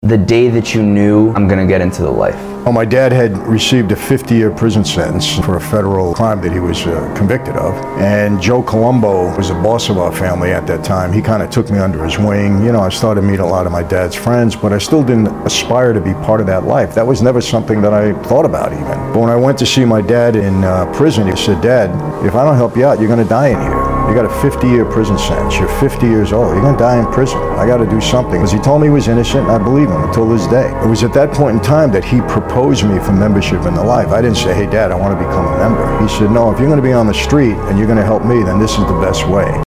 the day that you knew I'm gonna get into the life? Well, my dad had received a 50-year prison sentence for a federal crime that he was convicted of. And Joe Colombo was the boss of our family at that time. He kind of took me under his wing. You know, I started meeting a lot of my dad's friends, but I still didn't aspire to be part of that life. That was never something that I thought about even. But when I went to see my dad in prison, he said, "Dad, if I don't help you out, you're gonna die in here. You got a 50-year prison sentence. You're 50 years old. You're gonna die in prison. I gotta do something." Because he told me he was innocent, and I believe him until this day. It was at that point in time that he proposed me for membership in the life. I didn't say, "Hey, Dad, I want to become a member." He said, "No, if you're gonna be on the street and you're gonna help me, then this is the best way."